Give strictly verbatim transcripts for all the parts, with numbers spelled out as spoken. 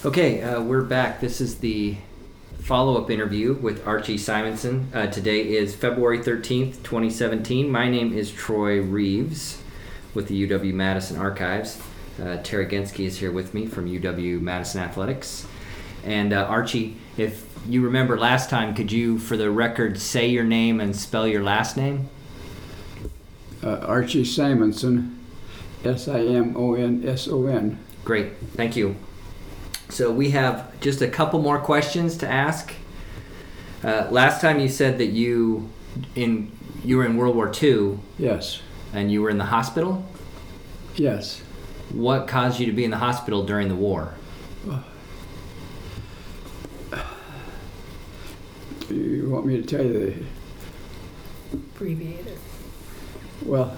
Okay, uh, we're back. This is the follow-up interview with Archie Simonson. Uh, today is February thirteenth, twenty seventeen. My name is Troy Reeves with the U W-Madison Archives. Uh, Terry Genske is here with me from U W-Madison Athletics. And uh, Archie, if you remember last time, could you, for the record, say your name and spell your last name? Uh, Archie Simonson, S I M O N S O N. Great, thank you. So we have just a couple more questions to ask. Uh, last time you said that you in you were in World War Two. Yes. And you were in the hospital? Yes. What caused you to be in the hospital during the war? You want me to tell you the... Abbreviate it. Well,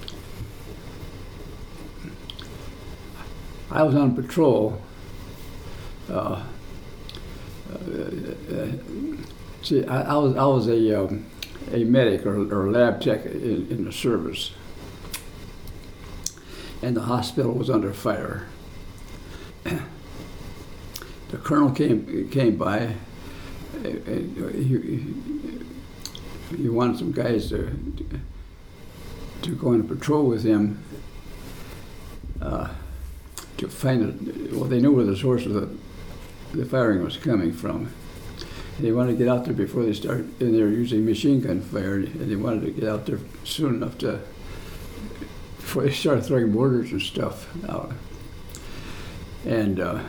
I was on patrol. Uh, uh, uh, see, I, I was I was a um, a medic or, or lab tech in, in the service, and the hospital was under fire. The colonel came came by. And he, he wanted some guys to to go on a patrol with him uh, to find it. Well, they knew where the source of the the firing was coming from. And they wanted to get out there before they started, and they were using machine gun fire, and they wanted to get out there soon enough to, before they started throwing mortars and stuff out. And uh,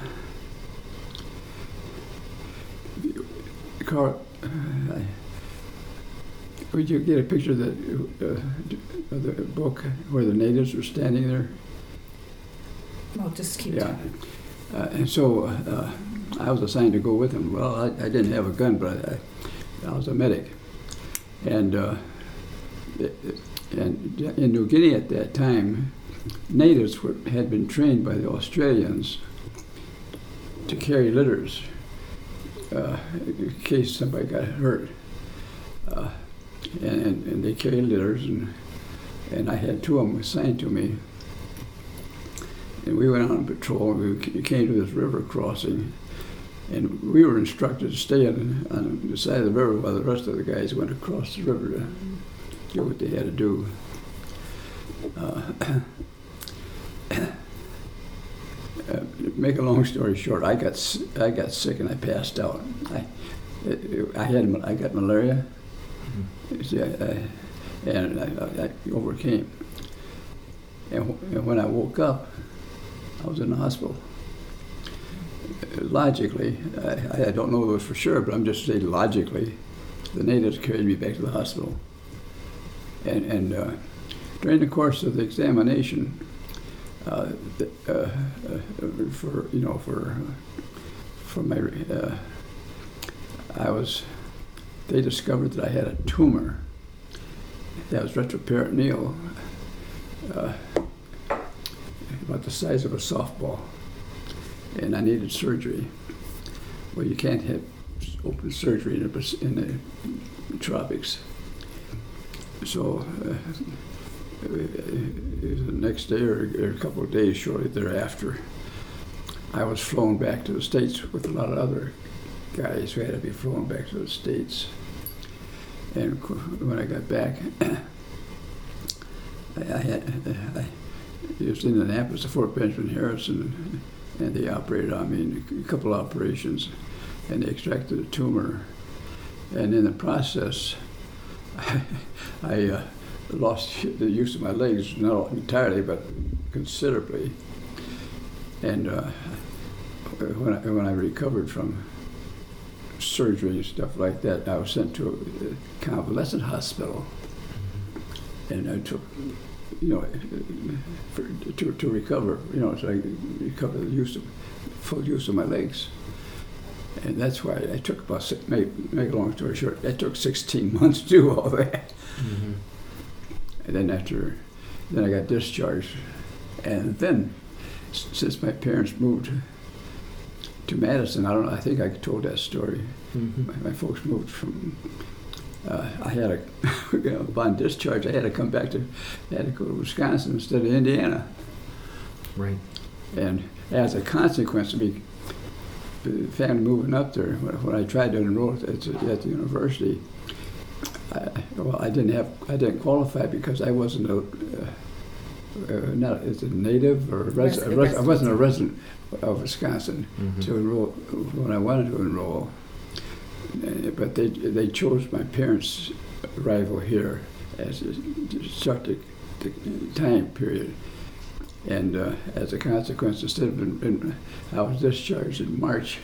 Carl, uh, would you get a picture of the, uh, of the book where the natives were standing there? Well, just keep Yeah. talking. Uh, and so uh, I was assigned to go with him. Well, I, I didn't have a gun, but I, I was a medic. And, uh, and in New Guinea at that time, natives were, had been trained by the Australians to carry litters uh, in case somebody got hurt. Uh, and, and, and they carried litters, and, and I had two of them assigned to me. And we went on patrol. We came to this river crossing, and we were instructed to stay on, on the side of the river while the rest of the guys went across the river to do what they had to do. Uh, uh, make a long story short, I got I got sick and I passed out. I I had I got malaria, mm-hmm. See, I, I, and I, I overcame. And, and when I woke up, I was in the hospital. Logically, I, I don't know this for sure, but I'm just saying logically, the natives carried me back to the hospital. And, and uh, during the course of the examination, uh, the, uh, uh, for you know for for my, uh, I was, they discovered that I had a tumor that was retroperitoneal. Uh, about the size of a softball, and I needed surgery. Well, you can't have open surgery in the, in the tropics. So uh, it was the next day or, or a couple of days shortly thereafter, I was flown back to the States with a lot of other guys who had to be flown back to the States. And when I got back, I, I had I, It was in Indianapolis, the Fort Benjamin Harrison, and they operated on me in a couple of operations, and they extracted a tumor. And in the process, I, I uh, lost the use of my legs, not entirely, but considerably. And uh, when, I, when I recovered from surgery and stuff like that, I was sent to a convalescent hospital, and I took you know, for, to to recover, you know, so I could recover the use of, full use of my legs. And that's why I took about, six, make, make a long story short, that took sixteen months to do all that. Mm-hmm. And then after, then I got discharged. And then, since my parents moved to Madison, I don't know, I think I told that story. Mm-hmm. My, my folks moved from, Uh, I had a, you know, upon discharge, I had to come back to, I had to go to Wisconsin instead of Indiana. Right. And as a consequence of me the family moving up there, when, when I tried to enroll at the, at the university, I, well, I didn't have, I didn't qualify because I wasn't a, uh, uh, not as a native or a res, a res, I wasn't a resident of Wisconsin Mhm. to enroll when I wanted to enroll. Uh, But they they chose my parents' arrival here as a, to start the, the time period. And uh, as a consequence, instead of in, in, I was discharged in March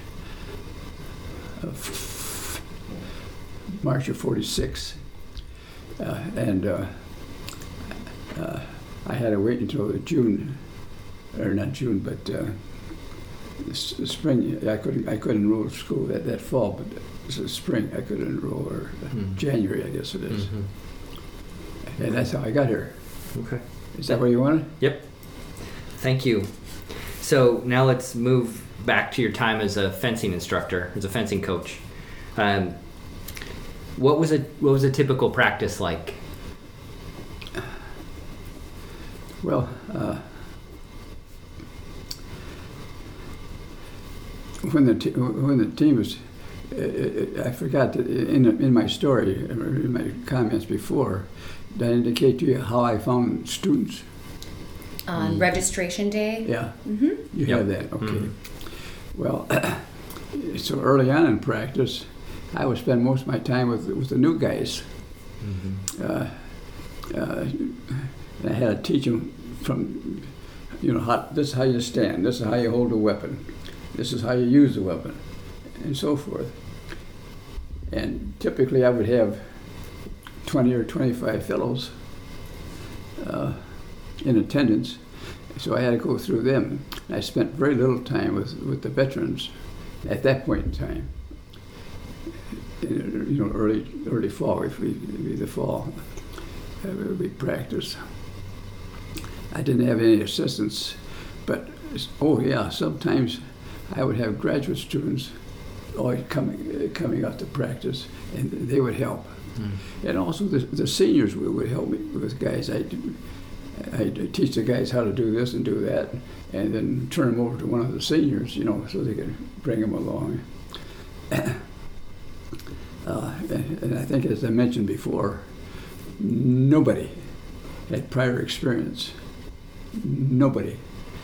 of March of forty-six, uh, and uh, uh, I had to wait until June, or not June, but uh, the s- the spring. I couldn't I couldn't enroll in school that, that fall, but it was the spring I could enroll, or Mhm. January, I guess it is. Mhm. And that's how I got here. Okay. Is that what you wanted? Yep. Thank you. So now let's move back to your time as a fencing instructor, as a fencing coach. Um, what was a what was a typical practice like? Well, uh, when the te- when the team was, uh, I forgot that in in my story, or in my comments before, did I indicate to you how I found students? On Mm. registration day? Yeah, Mm-hmm. you Yep. have that. Okay. Mhm. Well, so early on in practice, I would spend most of my time with with the new guys. Mm-hmm. Uh, uh, and I had to teach them from, you know, how, this is how you stand, this is how you hold a weapon, this is how you use the weapon, and so forth. And typically I would have twenty or twenty-five fellows uh, in attendance, so I had to go through them. I spent very little time with, with the veterans at that point in time. You know, early early fall, if we be the fall, uh, we practice. I didn't have any assistants, but oh yeah, sometimes I would have graduate students always coming uh, coming out to practice, and they would help. Mm-hmm. And also the, the seniors would, would help me with guys. I I teach the guys how to do this and do that, and then turn them over to one of the seniors, you know, so they could bring them along. Uh, and, and I think, as I mentioned before, nobody had prior experience. Nobody.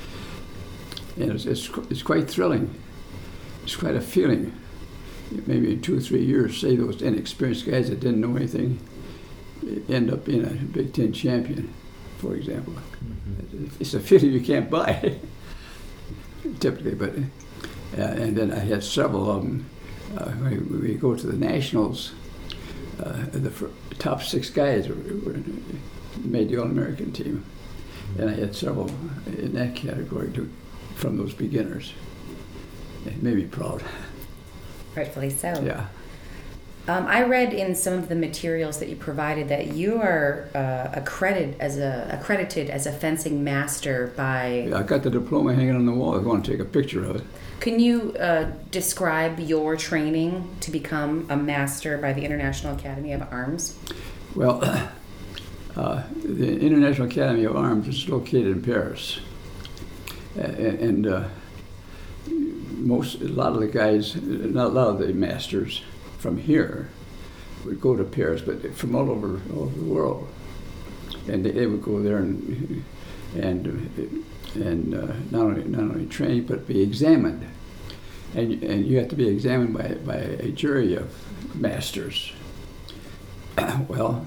And it's, it's, it's quite thrilling. It's quite a feeling. Maybe in two or three years, say those inexperienced guys that didn't know anything end up being a Big Ten champion, for example. Mm-hmm. It's a feeling you can't buy, typically. But uh, and then I had several of them. Uh, when we go to the nationals, uh, the fir- top six guys were, were made the All-American team, and I had several in that category too, from those beginners. It made me proud. Rightfully so. Yeah. Um, I read in some of the materials that you provided that you are uh, accredited as a accredited as a fencing master by. Yeah, I got the diploma hanging on the wall. If you want to take a picture of it. Can you uh, describe your training to become a master by the International Academy of Arms? Well, uh, the International Academy of Arms is located in Paris, uh, and uh, most a lot of the guys, not a lot of the masters from here, would go to Paris, but from all over all over the world, and they, they would go there and and and uh, not only not only train but be examined, and and you have to be examined by by a jury of masters. Well,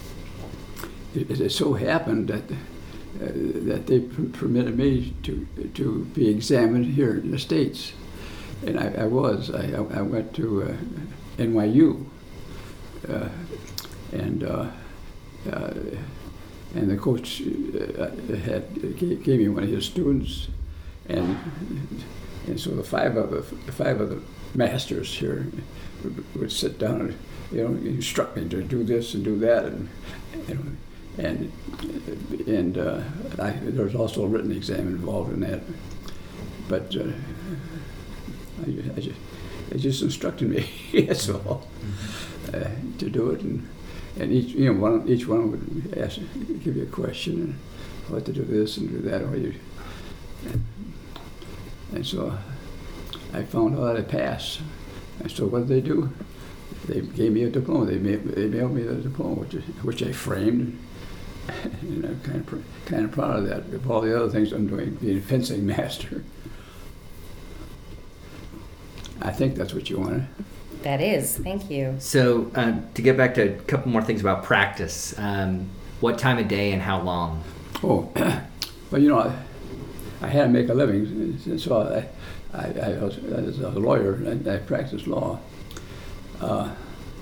it, it so happened that uh, that they p- permitted me to to be examined here in the States, and I, I was I, I went to uh, N Y U, uh, and uh, uh, and the coach uh, had gave, gave me one of his students, and and so the five of the, the five of the masters here would, would sit down and, you know, instruct me to do this and do that, and and and, and uh, I, there was also a written exam involved in that, but uh, I, I just, they just instructed me. That's all, uh, to do it, and and each you know one each one would ask, give you a question, and what to do this and do that, or you, and, and so I found out I passed. And so what did they do? They gave me a diploma. They, ma- they mailed me the diploma, which, which I framed. And I'm kind of, kind of proud of that, of all the other things I'm doing, being a fencing master. I think that's what you wanted. That is. Thank you. So uh, to get back to a couple more things about practice, um, what time of day and how long? Oh, well, you know, I, I had to make a living, so I, I, I, was, I was a lawyer and I practiced law. Uh,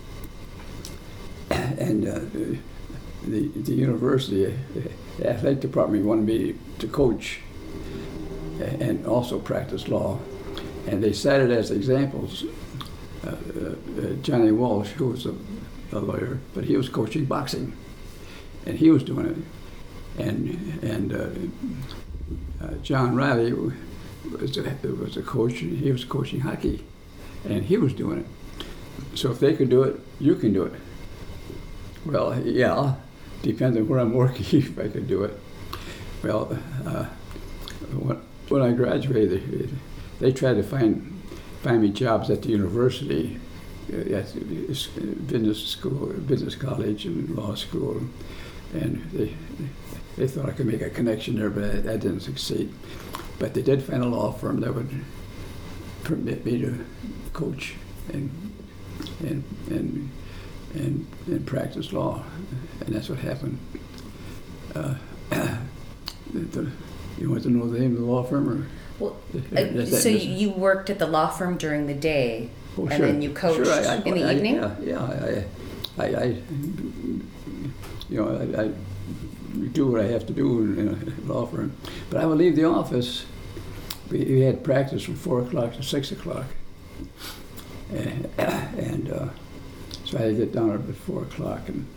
and uh, the, the university, the athletic department wanted me to coach and also practice law. And they cited as examples uh, uh, Johnny Walsh, who was a, a lawyer, but he was coaching boxing, and he was doing it. And and uh, uh, John Riley was a, was a coach, and he was coaching hockey, and he was doing it. So if they could do it, you can do it. Well, yeah, depends on where I'm working if I could do it. Well, uh, when, when I graduated, they tried to find find me jobs at the university, uh, at business school, business college, and law school, and they they thought I could make a connection there, but I, I didn't succeed. But they did find a law firm that would permit me to coach and and and and, and practice law, and that's what happened. Uh, the, the, you want to know the name of the law firm, or? Well, That's uh, that- so that's- you worked at the law firm during the day, Oh, and sure. then you coached Sure, I- I- in the I- evening? Yeah, yeah. I, I, I, you know, I, I do what I have to do in, in a law firm. But I would leave the office. We, we had practice from four o'clock to six o'clock, and, and uh, so I had to get down at four o'clock and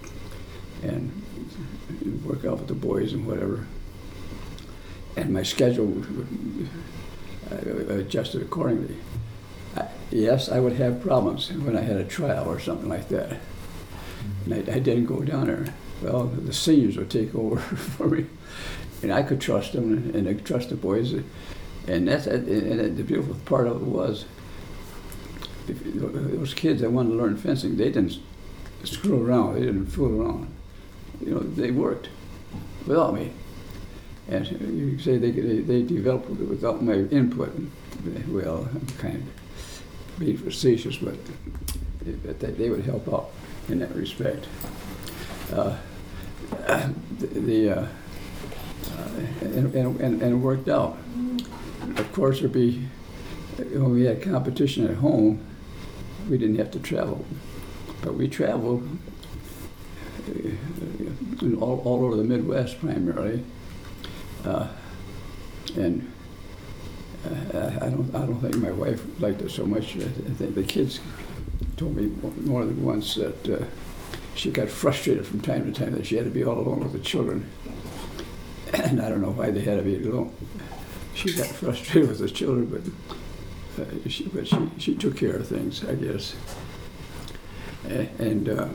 and work out with the boys and whatever. And my schedule would, uh, adjusted accordingly. I, yes, I would have problems when I had a trial or something like that. And I, I didn't go down there. Well, the seniors would take over for me, and I could trust them, and, and I could trust the boys. And that's and the beautiful part of it was, if those kids that wanted to learn fencing, they didn't screw around. They didn't fool around. You know, they worked without me. And you say they, they, they developed without my input. Well, I'm kind of being facetious, but they, they would help out in that respect. Uh, the, the uh, uh, and, and, and it worked out. Of course, there'd be, when we had competition at home, we didn't have to travel. But we traveled uh, all, all over the Midwest primarily. Uh, and uh, I don't, I don't think my wife liked it so much. I think the kids told me more than once that uh, she got frustrated from time to time that she had to be all alone with the children. And I don't know why they had to be alone. She got frustrated with the children, but uh, she, but she, she took care of things, I guess. And uh,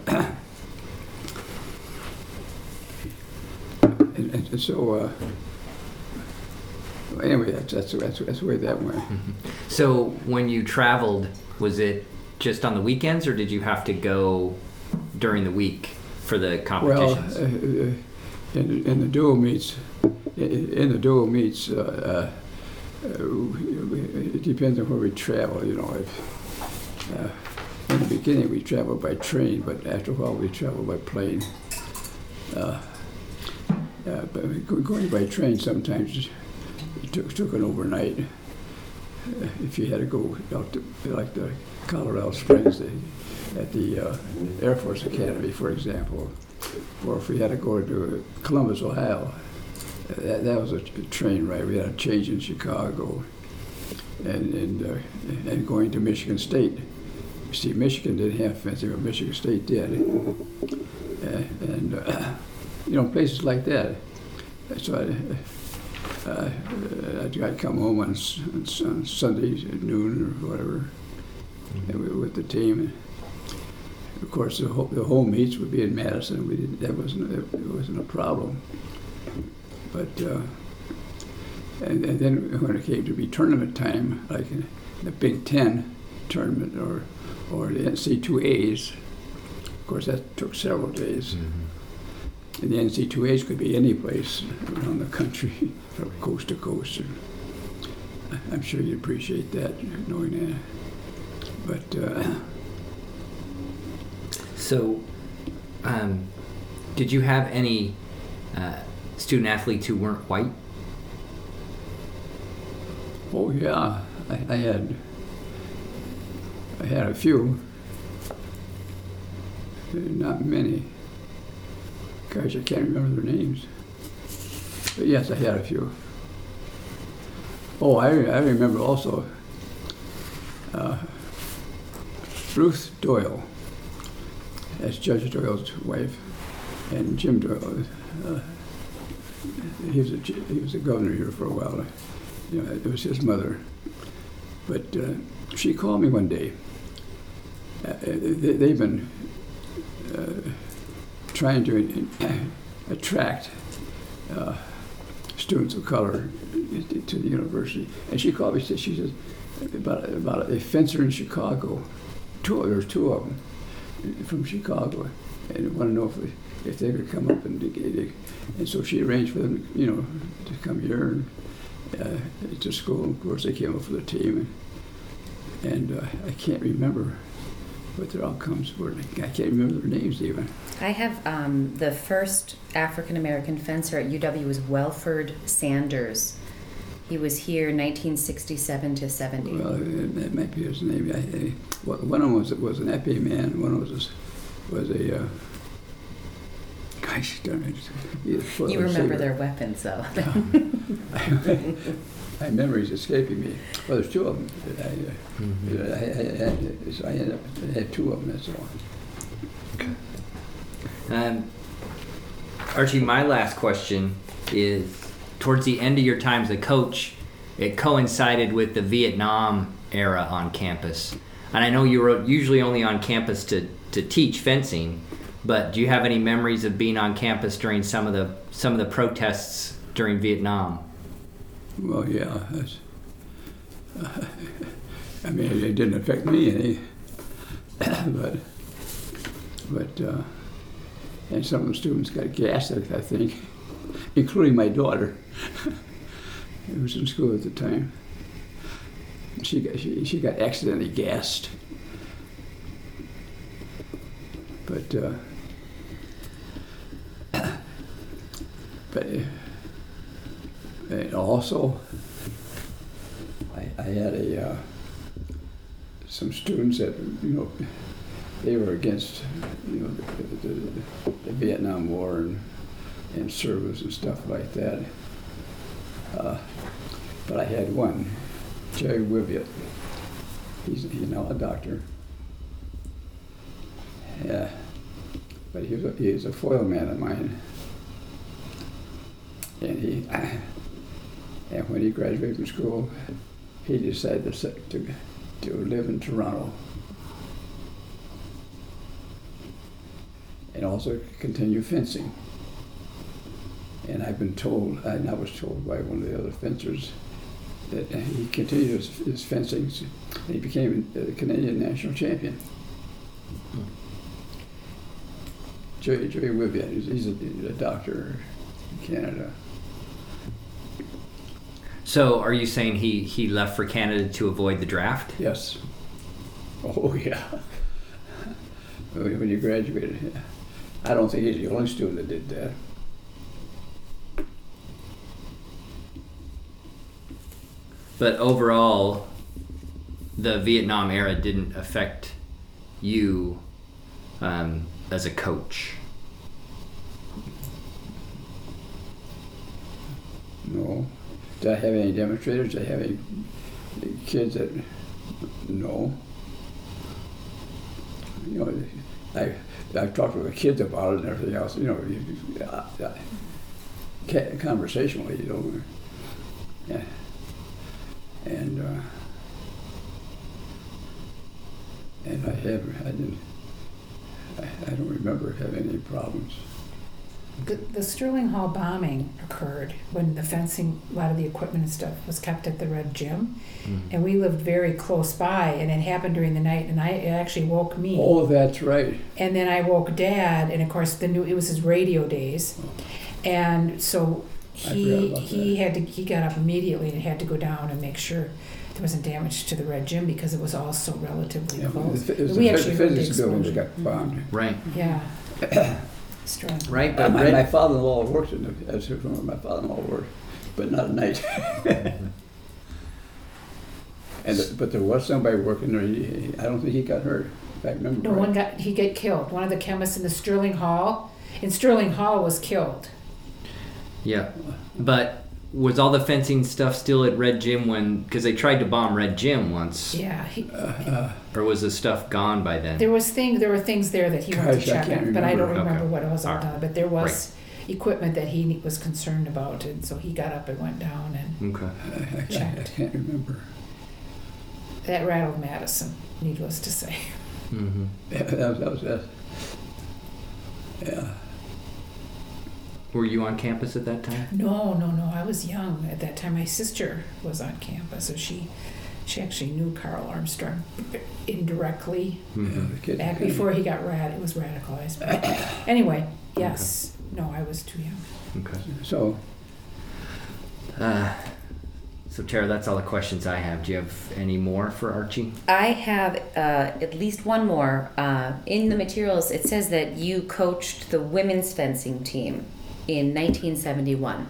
and, and so. Uh, Anyway, that's, that's, that's, that's the way that went. Mm-hmm. So when you traveled, was it just on the weekends, or did you have to go during the week for the competitions? Well, uh, in, in the dual meets, in, in the dual meets, uh, uh, it depends on where we travel. You know, if, uh, in the beginning we traveled by train, but after a while we traveled by plane. Uh, uh, but going by train sometimes. It took, took an overnight. Uh, if you had to go out to, like the Colorado Springs the, at the uh, Air Force Academy, for example, or if we had to go to Columbus, Ohio, uh, that, that was a, a train ride. We had a change in Chicago, and and, uh, and going to Michigan State. See, Michigan didn't have fencing, but Michigan State did, uh, and uh, you know, places like that. So I, Uh, I'd, I'd come home on, on Sundays at noon or whatever, mm-hmm. and we were with the team. And of course, the, ho- the home meets would be in Madison. We didn't, that wasn't a, it wasn't a problem. But uh, And, and then when it came to be tournament time, like in the Big Ten tournament or or the N C two A's, of course that took several days. Mm-hmm. And the N C two A's could be any place around the country, from coast to coast. And I'm sure you appreciate that, knowing that. But uh, So, um, did you have any uh, student athletes who weren't white? oh yeah, I, I had I had a few, not many. Gosh, I can't remember their names. But yes, I had a few. Oh, I, I remember also uh, Ruth Doyle. That's Judge Doyle's wife, and Jim Doyle. Uh, he was a, he was a governor here for a while. You know, it was his mother. But uh, she called me one day. Uh, they, they've been uh, trying to attract uh, students of color to the university, and she called me. She says about about a fencer in Chicago. Two there's two of them from Chicago, and want to know if if they could come up and and so she arranged for them, you know, to come here and, uh, to school. Of course, they came up for the team, and, and uh, I can't remember what their outcomes were. I can't remember their names even. I have um, the first African American fencer at U W was Welford Sanders. He was here nineteen sixty-seven to seventy. Well, that might be his name. I, I, one of them was was an Epi man. One of them was was a. Uh, gosh darn it! You remember their weapons, though. My memory's escaping me. Well, there's two of them. I, Mm-hmm. I, I, I, so I ended up I had two of them. That's all. Um, Archie, my last question is, towards the end of your time as a coach, it coincided with the Vietnam era on campus. And I know you were usually only on campus to, to teach fencing, but do you have any memories of being on campus during some of the some of the protests during Vietnam? Well, yeah. That's, uh, I mean, it didn't affect me any, but but uh, and some of the students got gassed, I think, including my daughter, who was in school at the time. She got she, she got accidentally gassed, but uh, but uh, and also I, I had a uh, some students that, you know, they were against, you know, the, the, the Vietnam War and and service and stuff like that. Uh, but I had one, Jerry Wiviot. He's, he's now a doctor. Yeah, but he was a, he was a foil man of mine. And he, and when he graduated from school, he decided to to, to live in Toronto. And also continue fencing. And I've been told, and I was told by one of the other fencers, that he continued his, his fencing, and he became the Canadian national champion. Jerry, Jerry Wiviat, he's, he's, a, he's a doctor in Canada. So are you saying he, he left for Canada to avoid the draft? Yes. Oh, yeah. When he graduated, yeah. I don't think he's the only student that did that. But overall, the Vietnam era didn't affect you um, as a coach. No. Did I have any demonstrators? Did I have any kids that? No. You know, I I've talked with the kids about it and everything else. You know, you, uh, uh, conversationally, you know. Yeah. And uh, and I have I didn't I, I don't remember having any problems. The, the Sterling Hall bombing occurred when the fencing, a lot of the equipment and stuff was kept at the Red Gym. Mhm. And we lived very close by, and it happened during the night, and I, it actually woke me. Oh, that's right. And then I woke Dad, and of course the new it was his radio days, and so I he forgot about he had to he got up immediately and had to go down and make sure there wasn't damage to the Red Gym because it was all so relatively Yeah, close. it was we the actually heard the physics building that explosion. got bombed. Right. Yeah. Strong. Right, Uh, but my, Red, my father-in-law worked in the, as my father-in-law worked, but not at night. and the, but there was somebody working there. He, he- I don't think he got hurt. If I remember No right. one got he got killed. One of the chemists in the Sterling Hall in Sterling Hall was killed. yeah. But was all the fencing stuff still at Red Gym when, because they tried to bomb Red Gym once, Yeah, he, Uh, or was the stuff gone by then? there was thing there were things there that he went Gosh, to I check can't on, but I don't remember. remember Okay. what it was all All right. done. But there was equipment that he was concerned about, and so he got up and went down, and Okay. I, I, I Checked. can't remember. that rattled Madison. Needless to say. Mm-hmm. Yeah, that was, that was that. Yeah. Were you on campus at that time? No, no, no. I was young at that time. My sister was on campus, so she she actually knew Carl Armstrong indirectly Mm-hmm. Yeah, the kid- back before he got rad. It was radicalized. But anyway, yes. No, I was too young. Okay. So, Uh, so Tara, that's all the questions I have. Do you have any more for Archie? I have uh, at least one more. Uh, in the materials, it says that you coached the women's fencing team in nineteen seventy-one.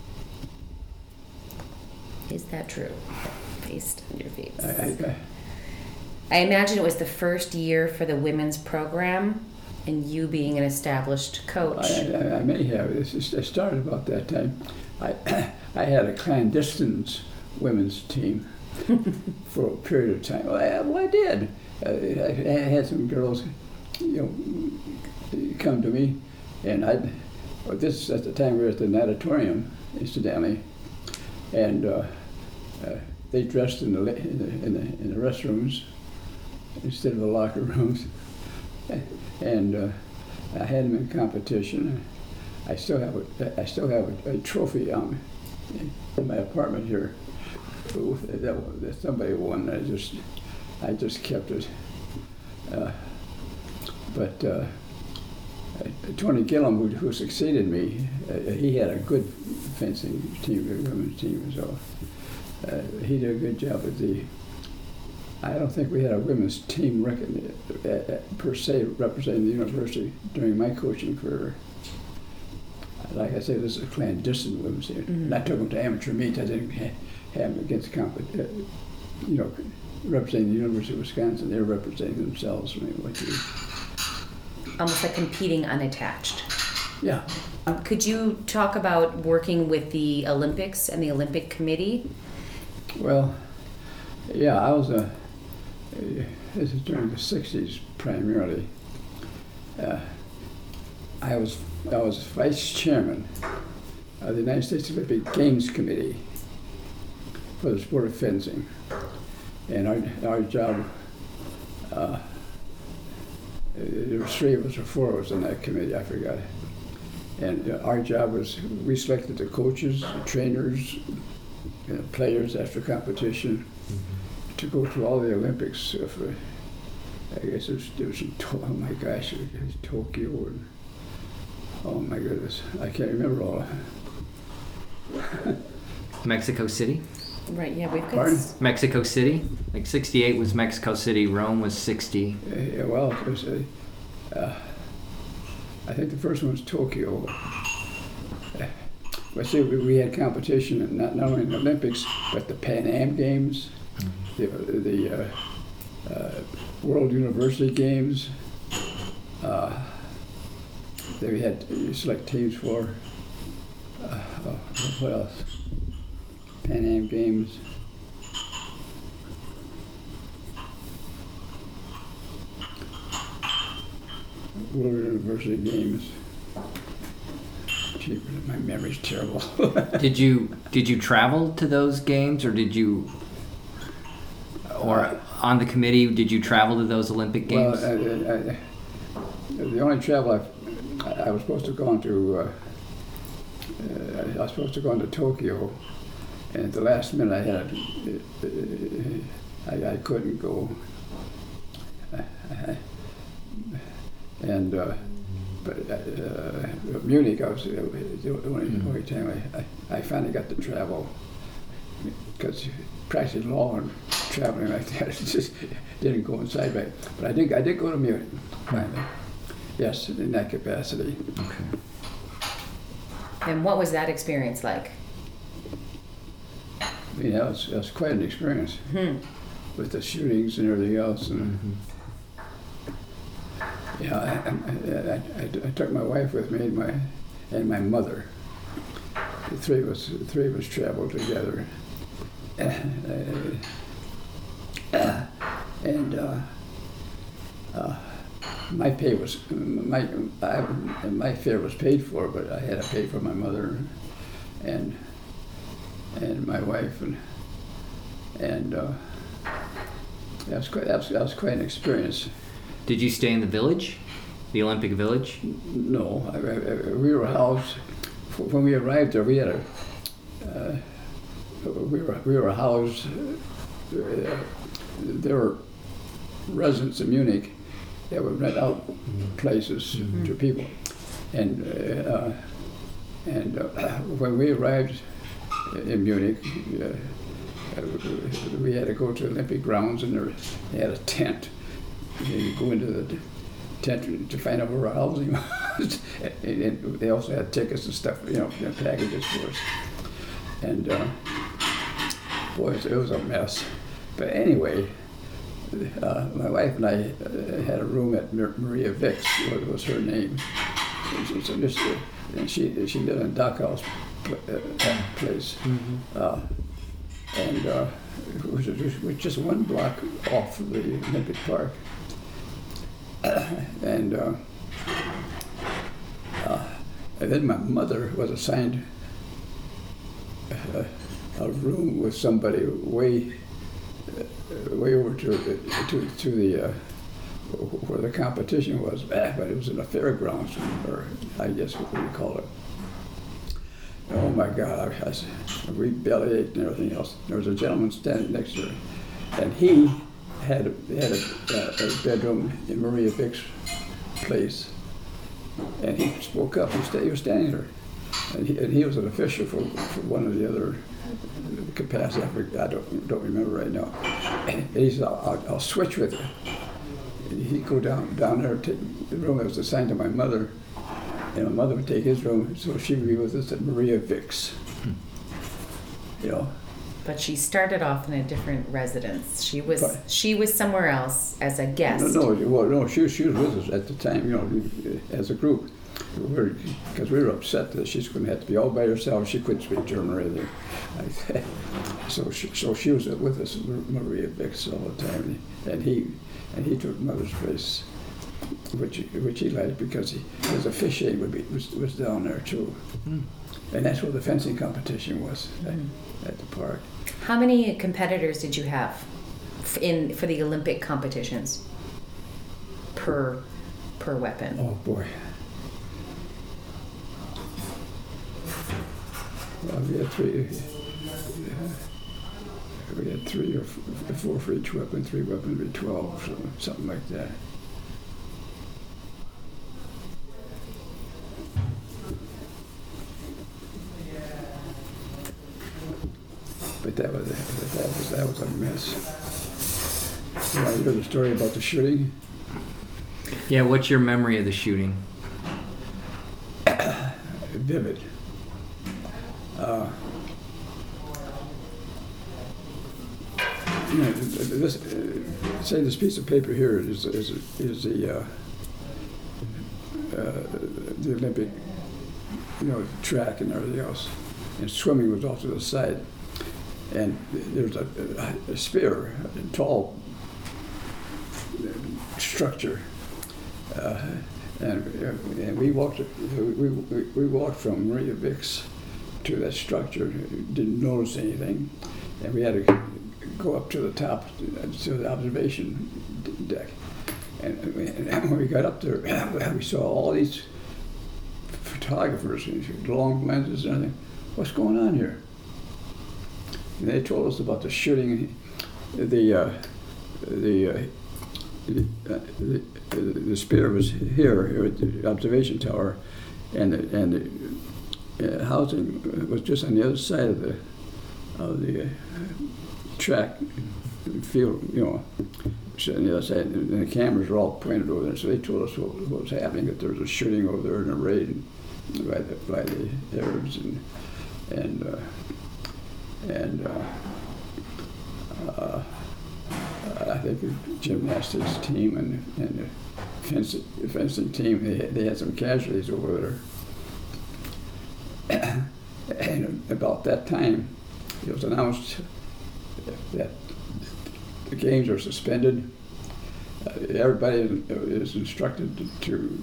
Is that true? Based on your face. I, I, I, I imagine it was the first year for the women's program, and you being an established coach. I, I, I may have. It's, it's, it started about that time. I, I had a clandestine women's team for a period of time. Well, I, well, I did. Uh, I, I had some girls, you know, come to me, and I. Well, this at the time we were at the natatorium, incidentally, and uh, uh, they dressed in the, la- in the in the in the restrooms instead of the locker rooms, and uh, I had them in competition. I still have a, I still have a, a trophy on in my apartment here that, that somebody won. I just I just kept it. Uh, but uh, Tony Gillum, who, who succeeded me, uh, he had a good fencing team, a women's team, so uh, he did a good job with the. I don't think we had a women's team recon, uh, uh, per se representing the university during my coaching career. Like I said, this is a clandestine women's team. Mm-hmm. And I took them to amateur meets. I didn't ha- have them against comp- uh, you know, representing the University of Wisconsin. They were representing themselves. I mean, what you, Almost like competing unattached. yeah. Um, could you talk about working with the Olympics and the Olympic Committee? Well, yeah, I was a. Uh, this is during the sixties primarily. Uh, I was I was vice chairman of the United States Olympic Games Committee for the sport of fencing, and our our job. Uh, there were three of us or four of us on that committee. I forgot. And uh, our job was we selected the coaches, the trainers, you know, players after competition to go to all the Olympics. Uh, for, I guess it was, it was in to- oh my gosh, it was Tokyo and oh my goodness, I can't remember all. Mexico City? Right, yeah, we've got. Pardon? s- Mexico City? Like sixty-eight was Mexico City, Rome was sixty. Uh, yeah, well, it was, uh, uh, I think the first one was Tokyo. Uh, But see, we, we had competition, in not, not only in the Olympics, but the Pan Am Games, the, the uh, uh, World University Games. Uh, that we had to select teams for. Uh, oh, what else? Pan Am Games. World University Games. Gee, my memory's terrible. Did you did you travel to those games, or did you, or on the committee, did you travel to those Olympic Well, games? I, I, I, the only travel I've, I was supposed to go on to, uh, uh, I was supposed to go on to Tokyo, and at the last minute I had, uh, I, I couldn't go. And, uh, but uh, Munich, I was the only, only time I, I, I finally got to travel, because practicing law and traveling like that, it just didn't coincide right. But I did, I did go to Munich, finally. Yes, in that capacity. Okay. And what was that experience like? Yeah, it was, it was quite an experience Hmm. with the shootings and everything else. And Mm-hmm. yeah, I, I, I, I took my wife with me and my and my mother. The three of us, the three of us traveled together. Uh, and uh, uh, my pay was my I, my fare was paid for, but I had to pay for my mother and and my wife, and and uh, that was quite that was, that was quite an experience. Did you stay in the village, the Olympic Village? No, I, I, we were housed when we arrived there. We had a uh, we were we were housed. Uh, there were residents in Munich that would rent out places Mm-hmm. to people, and uh, and uh, when we arrived in Munich, uh, we had to go to Olympic grounds, and there, they had a tent. You go into the tent to find out where our housing was, and, and they also had tickets and stuff, you know, packages for us. And uh, boy, it was a mess. But anyway, uh, my wife and I uh, had a room at Mar- Maria Vic's, what was her name. And she, so just, uh, and she she lived in Dachau's pl- uh, place, Mm-hmm. uh, and uh, it was just, was just one block off of the Olympic Park. and uh, uh, and then my mother was assigned a, a room with somebody way uh, way over to to to the uh, where the competition was, but it was in the fairgrounds, or I guess what we call it. Oh my God! I, I, we belly ached and everything else. There was a gentleman standing next to her, and he had a, had a, a, a bedroom in Maria Vic's place, and he spoke up. He, sta- he was standing there, and he, and he was an official for, for one of the other capacities. I, forget- I don't don't remember right now. And he said, "I'll, I'll, I'll switch with you." And he'd go down down there, take the room that was assigned to my mother, and my mother would take his room, so she would be with us at Maria Vic's. You know. But she started off in a different residence. She was But- she was somewhere else as a guest. No, no, well, no. She was, she was with us at the time, you know, as a group, because we were upset that she's going to have to be all by herself. She couldn't speak German or anything. I- so, she, so she was with us, Maria Vic's, all the time, and he, and he took Mother's place, which which he liked because he, his officiating would be was, was down there too, Mm. and that's where the fencing competition was at, Mm. at the park. How many competitors did you have f- in for the Olympic competitions per per weapon? Oh boy. Well, we had three. We had three or f- four for each weapon. Three weapons would be twelve, so something like that. But that was but that was that was a mess. You want to hear the story about the shooting? Yeah, what's your memory of the shooting? Vivid. Uh, you know, this, uh, say this piece of paper here is is, is the uh, uh, the Olympic, you know, track and everything else, and swimming was off to the side, and there's a, a spear, a tall structure. Uh, And, and we walked we, we, we walked from Maria Vic's to that structure, didn't notice anything, and we had to go up to the top to the observation deck. And, and when we got up there, we saw all these photographers, and long lenses and everything. What's going on here? And they told us about the shooting, the uh, the, uh, the, uh, the the spear was here, here at the observation tower, and the, and the uh, housing was just on the other side of the of the uh, track field, you know, on the other side, and the cameras were all pointed over there. So they told us what, what was happening, that there was a shooting over there in a raid by the by the Arabs, and and uh, and uh, uh, I think the gymnastics team and and the fencing, the fencing team, they they had some casualties over there. And about that time, it was announced that the games are suspended. Uh, everybody is instructed to,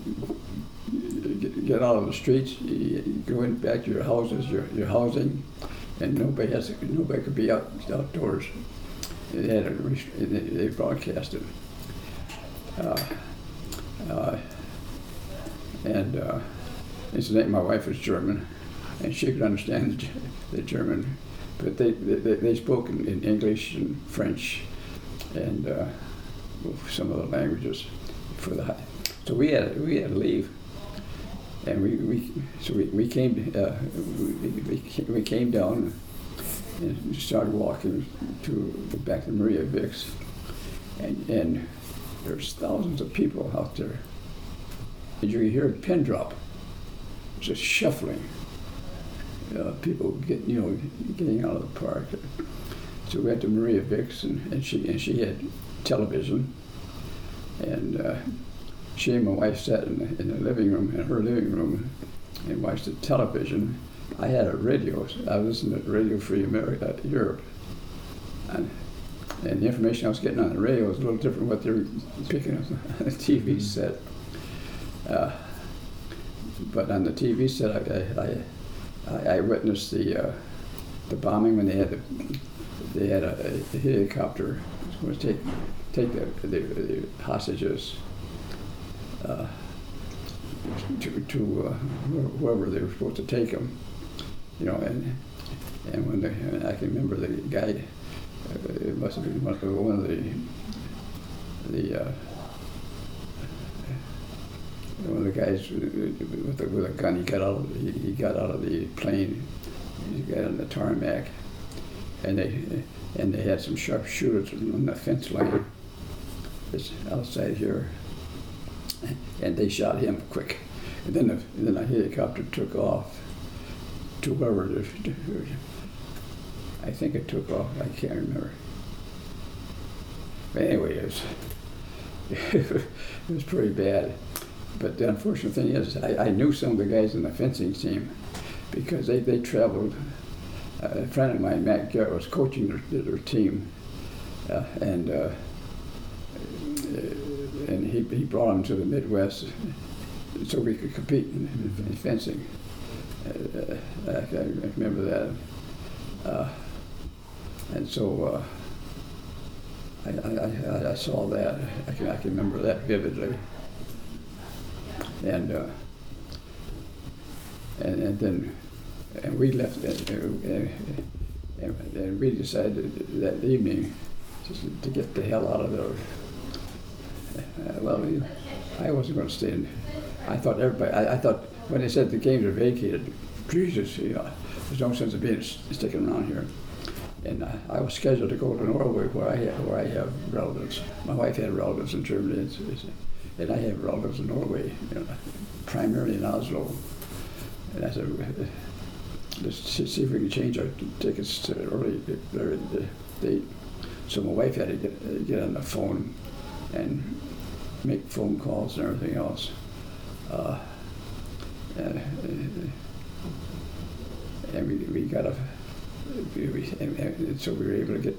to get out of the streets. You go in back to your houses, your, your housing, and nobody has to, nobody could be out outdoors. They had a, they, they broadcast it, uh, uh, and uh, incidentally, my wife was German, and she could understand the, the German, but they they, they spoke in, in English and French, and uh, some of the languages for the high. So we had we had to leave, and we, we so we, we came uh, we, we came down and started walking to back to Maria Vic's, and and there's thousands of people out there, and you could hear a pin drop, just shuffling. Uh, people getting, you know, getting out of the park. So we went to Maria Vic's, and, and she and she had television, and uh, she and my wife sat in the, in the living room, in her living room, and watched the television. I had a radio. I listened to Radio Free America, Europe, and, and the information I was getting on the radio was a little different from what they were picking up on the T V set. Uh, but on the T V set, I. I, I I, I witnessed the uh, the bombing when they had the, they had a, a helicopter was going to take take the, the, the hostages uh, to to uh, whoever they were supposed to take them, you know, and and when they, and I can remember the guy, uh, it must have been one of the, one of the the uh, one of the guys with a, with a gun, he got out of he, he got out of the plane, he got on the tarmac, and they and they had some sharpshooters on the fence line, just outside here, and they shot him quick, and then the, and then a helicopter took off to wherever the, I think it took off. I can't remember. But anyway, it was it was pretty bad. But the unfortunate thing is, I, I knew some of the guys in the fencing team because they, they traveled. Uh, a friend of mine, Matt Garrett, was coaching their, their team, uh, and uh, and he, he brought them to the Midwest so we could compete in, in fencing. Uh, I, I remember that. Uh, and so uh, I, I, I saw that. I can, I can remember that vividly. And, uh, and and then and we left, and, and, and we decided that evening just to get the hell out of there. Uh, well, I wasn't going to stay in. I thought everybody. I, I thought when they said the games are vacated, Jesus, you know, there's no sense of being sticking around here. And uh, I was scheduled to go to Norway, where I have, where I have relatives. My wife had relatives in Germany. It's, it's, And I have relatives in Norway, you know, primarily in Oslo. And I said, let's see if we can change our tickets to early, early date. So my wife had to get, get on the phone and make phone calls and everything else. Uh, and, and we, we got a, we, and, and so we were able to get,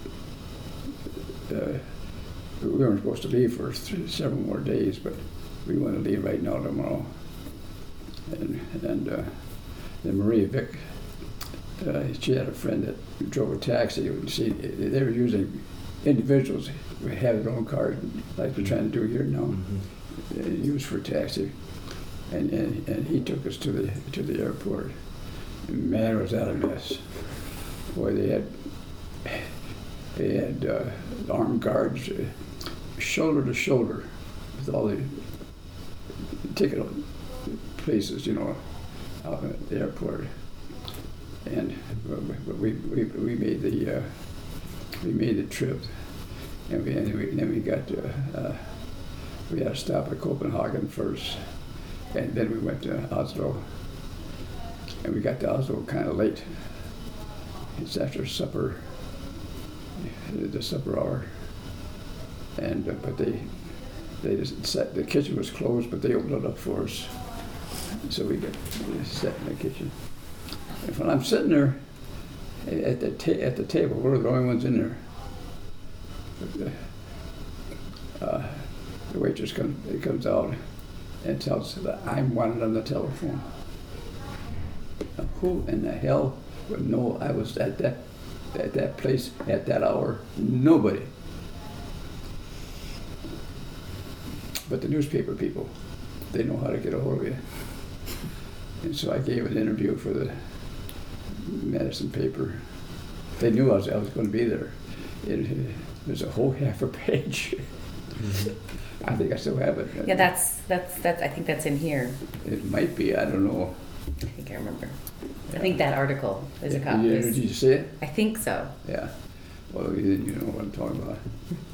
uh, we weren't supposed to leave for three, several more days, but we want to leave right now tomorrow. And, and uh, then Maria Vic, uh, she had a friend that drove a taxi. And she, they were using individuals who had their own cars, like we're trying to do here now, mm-hmm. uh, used for a taxi. and, and, and he took us to the to the airport. And man, was that a mess! Boy, they had they had uh, armed guards uh, shoulder to shoulder with all the ticket places, you know, out at the airport. And but we we we made the uh, we made the trip, and we and we, then we got to, uh, we had to stop at Copenhagen first, and then we went to Oslo, and we got to Oslo kind of late. It's after supper, the supper hour, and uh, but they they just sat. The kitchen was closed, but they opened it up for us, so we got we sat in the kitchen. And when I'm sitting there at the ta- at the table, we're the only ones in there. But the, uh, the waitress comes it comes out and tells us that I'm wanted on the telephone. Now, who in the hell would know I was at that at that place at that hour? Nobody. But the newspaper people, they know how to get a hold of you. And so I gave an interview for the Madison paper. They knew I was, I was going to be there. It, it, there's a whole half a page. Mm-hmm. I think I still have it. Yeah, that's that's that's. I think that's in here. It might be. I don't know. I think I remember. I think that article is a Did copy. you, did you see it? I think so. Yeah. Well, you, you know what I'm talking about.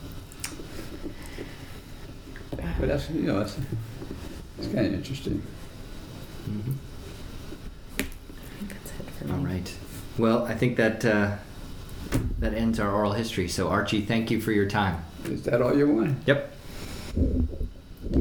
But that's, you know, that's, it's kind of interesting. Mhm. I think that's it for me. All right. Well, I think that uh, that ends our oral history. So Archie, thank you for your time. Is that all you want? Yep.